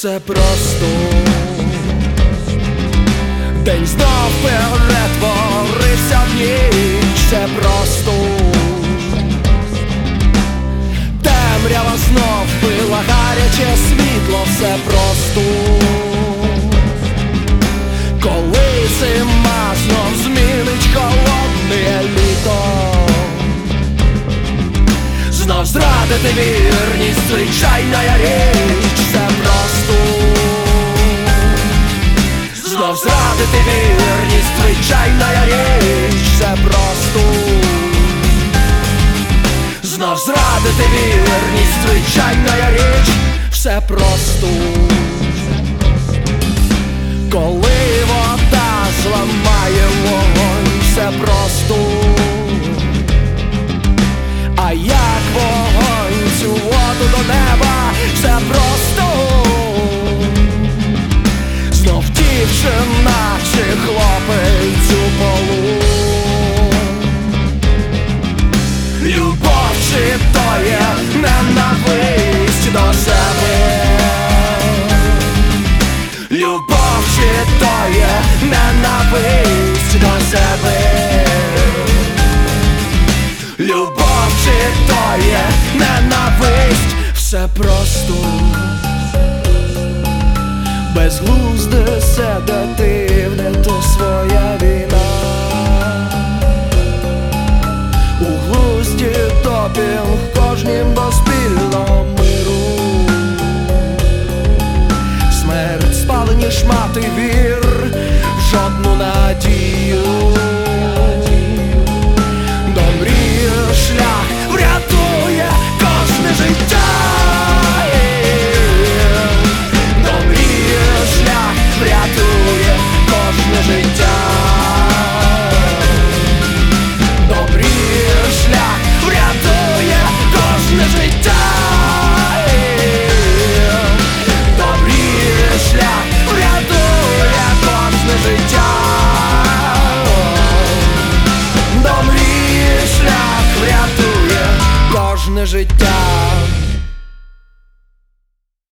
все просто. День знов перетворився в ніч, все просто. Темрява знов била гаряче світло, все просто. Коли зима знов змінить холодне літо, знов зрадити вірність, звичайна річ, все просто. Знов зрадити вірність, звичайна річ, все просто. Знов зрадити вірність, звичайна річ, все просто. Коли вода зламає вогонь, все просто. А як вогонь цю воду до неба, все просто. Знов дівчина чи хлопець у полу. Любов чи то є ненависть до себе. Любов чи то є ненависть до себе. Любов чи то є ненависть, все просто. Безглузде седативне, то своя війна. У глузді допінг кожнім до спільного миру. Смерть, спалені шмати вір, в жодну надію. До мрії шлях врятує кожне життя. До мрії шлях врятує кожне життя. До мрії шлях врятує кожне життя. До мрії шлях врятує кожне життя. До мрії шлях врятує кожне життя.